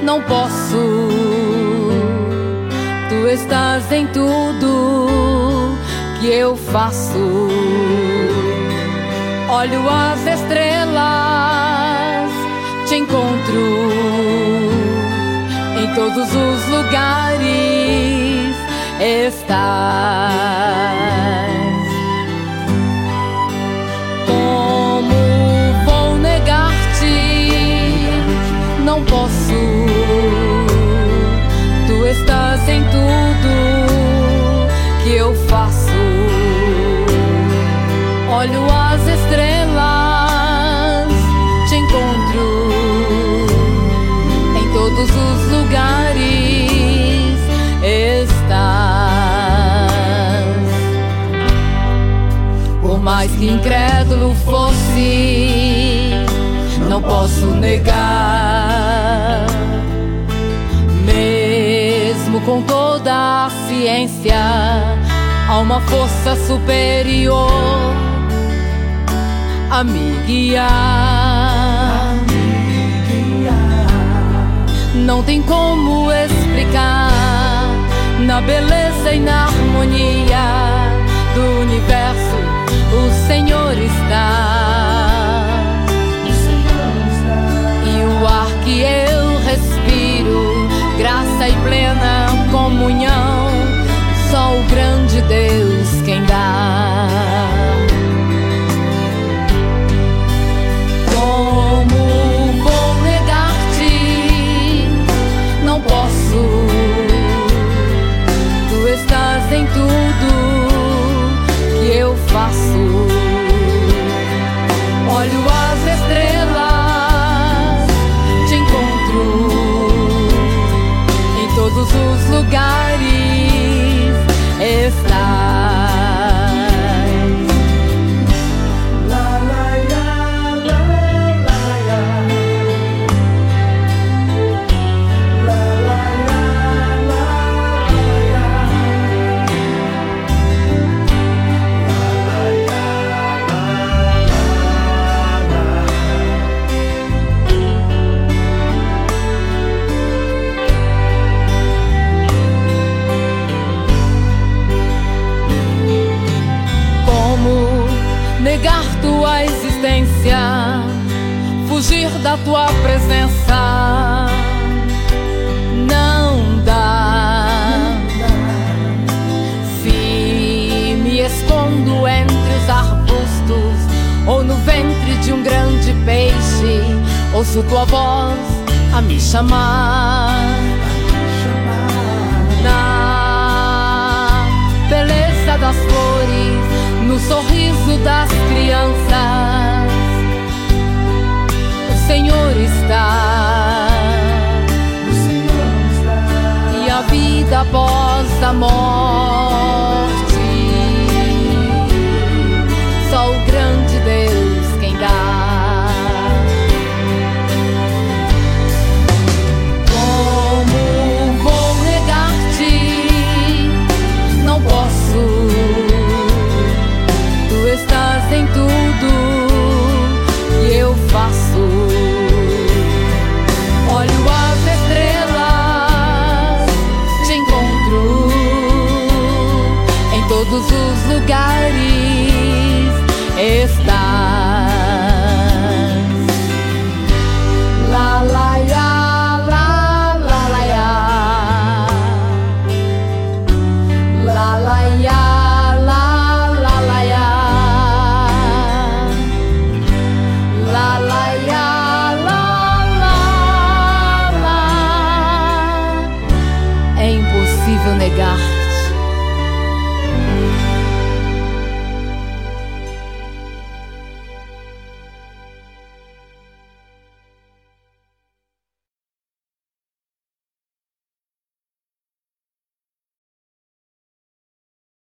não posso. Tu estás em tudo que eu faço. Olho as estrelas, te encontro em todos os lugares. Estás. Como vou negar-te? Não posso. Tu estás em tudo que eu faço. Olho as estrelas, te encontro em todos os lugares. Estás. Por mais que incrédulo fosse, não posso negar. Mesmo com toda a ciência, há uma força superior a me guiar. Não tem como explicar, na beleza e na harmonia do universo, o Senhor está. E o ar que eu respiro, graça e plena comunhão, só o grande Deus quem dá. Como vou negar-te? Não posso. Tu estás em tudo que eu faço. Olho as estrelas, te encontro em todos os lugares. Estás. Negar tua existência, fugir da tua presença, não dá. Se me escondo entre os arbustos ou no ventre de um grande peixe, ouço tua voz a me chamar. Na beleza das flores, no sorriso das crianças, o Senhor está. E a vida após a morte